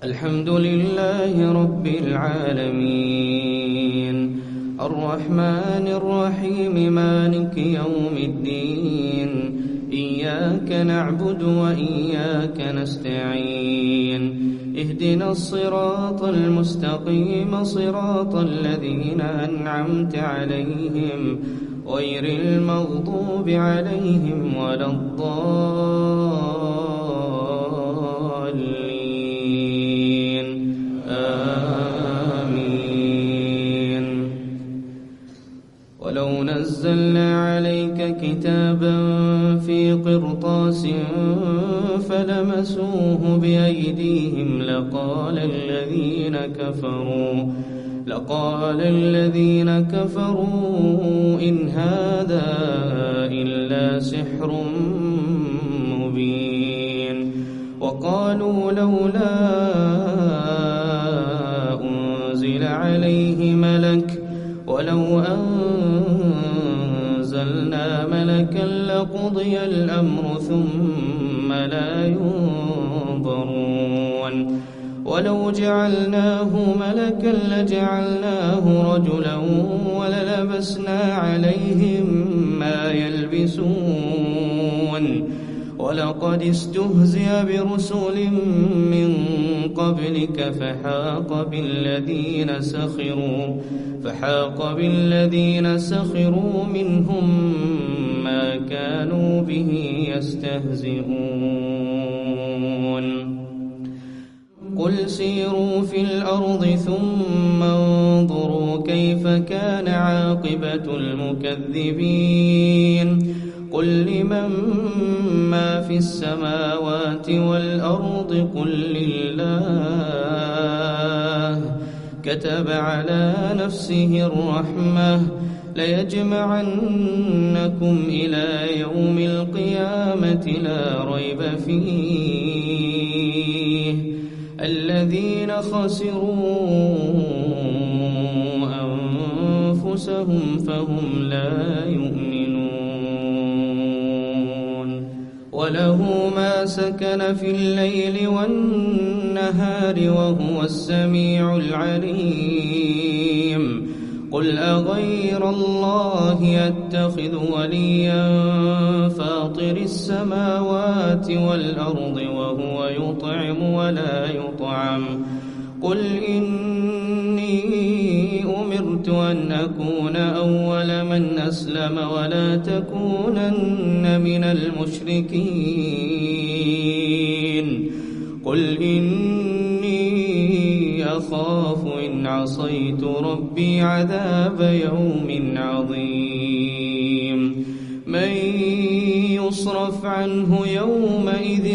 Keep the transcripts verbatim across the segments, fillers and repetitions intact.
الحمد لله رب العالمين الرحمن الرحيم مالك يوم الدين إياك نعبد وإياك نستعين اهدنا الصراط المستقيم صراط الذين أنعمت عليهم غير المغضوب عليهم ولا الضالين آمين. ولو نزلنا عليك كتابا في قرطاس فلمسوه بأيديهم لقال الذين كفروا لقال الذين كفروا إن هذا إلا سحر مبين. وقالوا لولا أنزل عليه ملك ولو أنزلنا ملكا لقضي الأمر ثم لا ينظرون. ولو جعلناه ملكا لجعلناه رجلا وللبسنا عليهم ما يلبسون. ولقد استهزئ برسل من قبلك فحاق بالذين سخروا فحاق بالذين سخروا منهم ما كانوا به يستهزئون. قل سيروا في الأرض ثم انظروا كيف كان عاقبة المكذبين. قل لمن ما في السماوات والأرض قل لله كتب على نفسه الرحمة ليجمعنكم إلى يوم القيامة لا ريب فيه الذين خسروا أنفسهم فهم لا يؤمنون. وله ما سكن في الليل والنهار وهو السميع العليم. قل أغير الله يتخذ وليا فاطر السماوات والأرض وهو يطعم ولا يطعم. قل إني أمرت أن أكون أول من أسلم ولا تكونن من المشركين. قل إني أخاف إن عصيت ربي عذاب يوم عظيم. من يصرف عنه يومئذ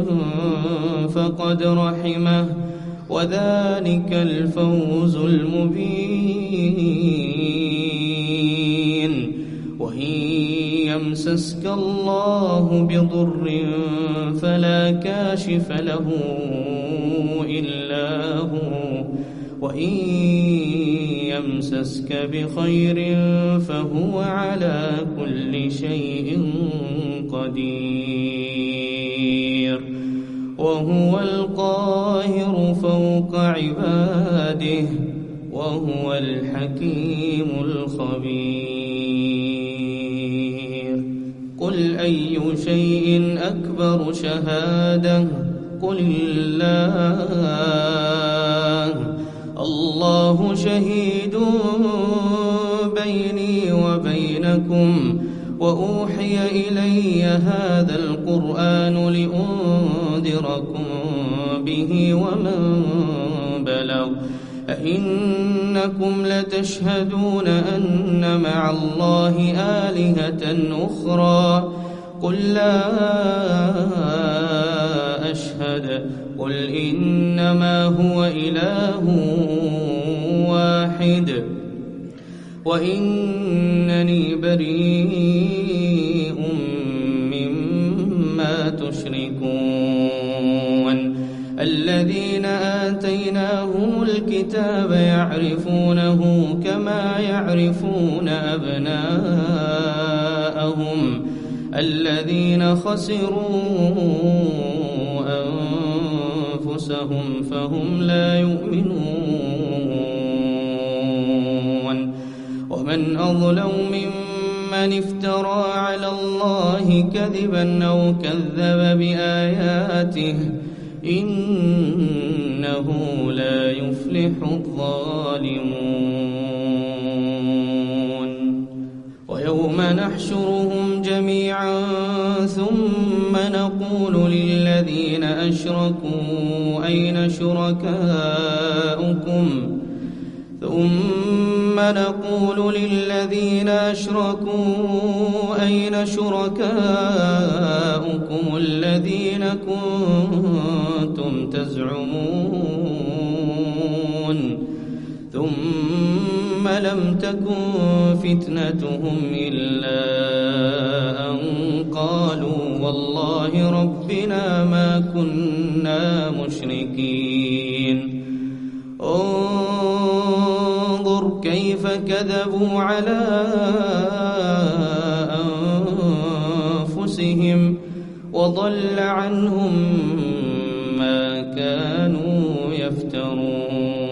فقد رحمه وذلك الفوز المبين. وإن يمسسك الله بضر فلا كاشف له إلا هو وإن يمسسك بخير فهو على كل شيء قدير. وهو القاهر فوق عباده وهو الحكيم الخبير. قل أي شيء أكبر شهادة قل الله الله شهيد بيني وبينكم وأوحي إلي هذا القرآن لأنذركم به ومن بلغ. أئنكم لتشهدون أن مع الله آلهة أخرى قل لا أشهد. قل إنما هو إله واحد وإنني بريء مما تشركون. الذين آتيناهم الكتاب يعرفونه كما يعرفون أبناءهم الذين خسروا أنفسهم فهم لا يؤمنون ومن أظلم ممن افترى على الله كذبا أو كذب بآياته إنه لا يفلح الظالمون ويوم نحشرهم جميعا ثم نقول للذين أشركوا أين شركاؤكم ثم نقول للذين أشركوا أين شركاؤكم الذين كنتم تزعمون ثم لم تكن فتنتهم إلا أن قالوا والله ربنا ما كنا مشركين انظر كيف كذبوا على أنفسهم وضل عنهم ما كانوا يفترون.